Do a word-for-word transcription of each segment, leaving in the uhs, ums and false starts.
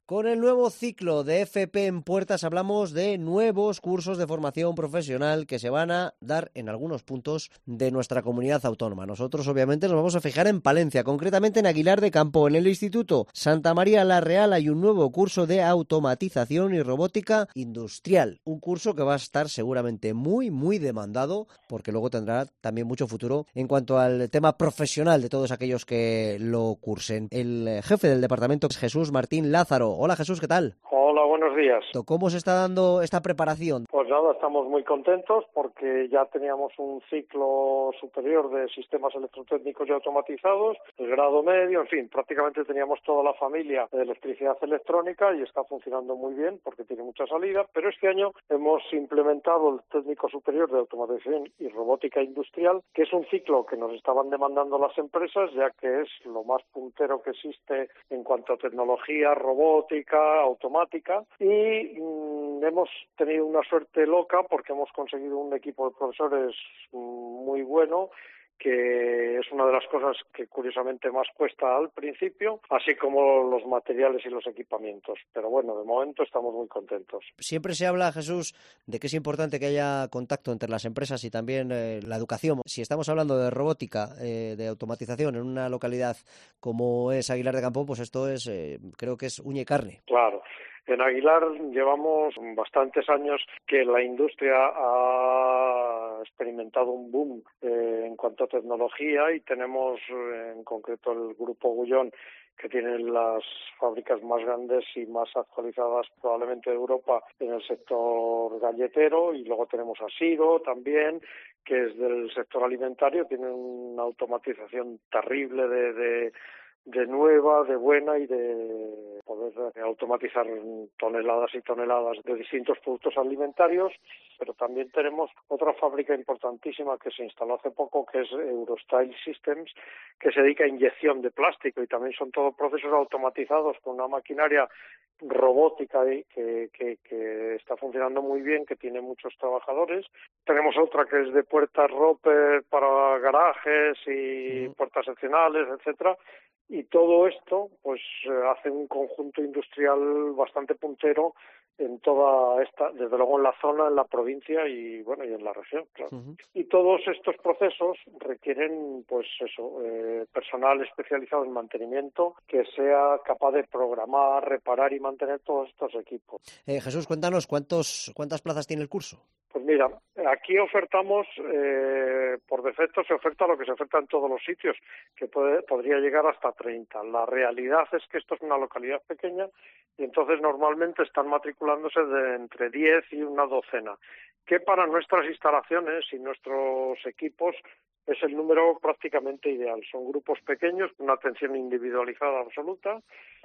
Con el nuevo ciclo de F P en puertas hablamos de nuevos cursos de formación profesional que se van a dar en algunos puntos de nuestra comunidad autónoma. Nosotros obviamente nos vamos a fijar en Palencia, concretamente en Aguilar de Campo. En el Instituto Santa María la Real hay un nuevo curso de automatización y robótica industrial. Un curso que va a estar seguramente muy, muy demandado porque luego tendrá también mucho futuro en cuanto al tema profesional de todos aquellos que lo cursen. El jefe del departamento es Jesús Martín Lázaro. Hola Jesús, ¿qué tal? Hola, buenos días. ¿Cómo se está dando esta preparación? Pues nada, estamos muy contentos porque ya teníamos un ciclo superior de sistemas electrotécnicos y automatizados, el grado medio, en fin, prácticamente teníamos toda la familia de electricidad electrónica y está funcionando muy bien porque tiene mucha salida, pero este año hemos implementado el técnico superior de automatización y robótica industrial, que es un ciclo que nos estaban demandando las empresas, ya que es lo más puntero que existe en cuanto a tecnología, robótica, automática, y mmm, hemos tenido una suerte loca porque hemos conseguido un equipo de profesores muy bueno, que es una de las cosas que curiosamente más cuesta al principio, así como los materiales y los equipamientos. Pero bueno, de momento estamos muy contentos. Siempre se habla, Jesús, de que es importante que haya contacto entre las empresas y también eh, la educación. Si estamos hablando de robótica, eh, de automatización en una localidad como es Aguilar de Campo, pues esto es, eh, creo que es uña y carne. Claro. En Aguilar llevamos bastantes años que la industria ha experimentado un boom eh, en cuanto a tecnología y tenemos eh, en concreto el Grupo Gullón, que tiene las fábricas más grandes y más actualizadas probablemente de Europa en el sector galletero, y luego tenemos a Siro también, que es del sector alimentario, tiene una automatización terrible de... de de nueva, de buena y de poder automatizar toneladas y toneladas de distintos productos alimentarios, pero también tenemos otra fábrica importantísima que se instaló hace poco, que es Eurostyle Systems, que se dedica a inyección de plástico y también son todos procesos automatizados con una maquinaria robótica que, que, que está funcionando muy bien, que tiene muchos trabajadores. Tenemos otra que es de puertas roper para garajes y puertas seccionales, etcétera. Y todo esto pues hace un conjunto industrial bastante puntero en toda esta, desde luego en la zona, en la provincia y bueno y en la región, claro. Uh-huh. Y todos estos procesos requieren pues eso, eh, personal especializado en mantenimiento que sea capaz de programar, reparar y mantener todos estos equipos. Eh, Jesús, cuéntanos cuántos cuántas plazas tiene el curso. Pues mira, aquí ofertamos, eh, por defecto se oferta lo que se oferta en todos los sitios, que puede, podría llegar hasta treinta. La realidad es que esto es una localidad pequeña y entonces normalmente están matriculándose de entre diez y una docena, que para nuestras instalaciones y nuestros equipos es el número prácticamente ideal. Son grupos pequeños, con una atención individualizada absoluta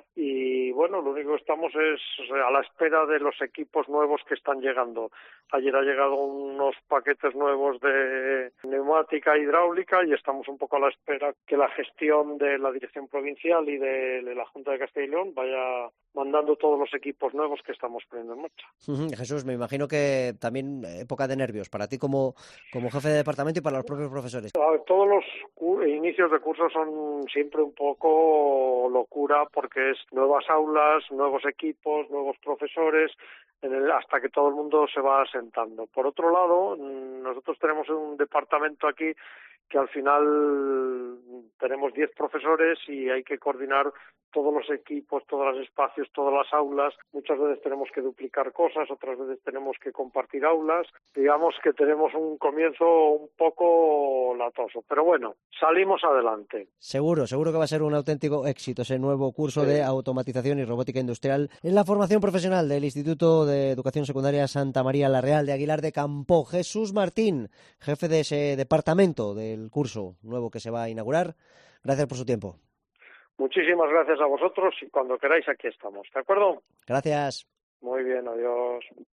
y bueno, lo único que estamos es a la espera de los equipos nuevos que están llegando. Ayer ha llegado unos paquetes nuevos de neumática hidráulica y estamos un poco a la espera que la gestión de la Dirección Provincial y de, de la Junta de Castilla y León vaya mandando todos los equipos nuevos que estamos poniendo en marcha. Jesús, me imagino que también época de nervios para ti como, como jefe de departamento y para los propios profesores. A ver, todos los cu- inicios de curso son siempre un poco locura porque es nuevas aulas, nuevos equipos, nuevos profesores, en el, hasta que todo el mundo se va asentando. Por otro lado, nosotros tenemos un departamento aquí que al final tenemos diez profesores y hay que coordinar todos los equipos, todos los espacios, todas las aulas. Muchas veces tenemos que duplicar cosas, otras veces tenemos que compartir aulas. Digamos que tenemos un comienzo un poco latoso, pero bueno, salimos adelante. Seguro, seguro que va a ser un auténtico éxito ese nuevo curso sí. de automatización y robótica industrial en la formación profesional del Instituto de Educación Secundaria Santa María la Real de Aguilar de Campo. Jesús Martín, jefe de ese departamento del curso nuevo que se va a inaugurar. Gracias por su tiempo. Muchísimas gracias a vosotros y cuando queráis aquí estamos, ¿de acuerdo? Gracias. Muy bien, adiós.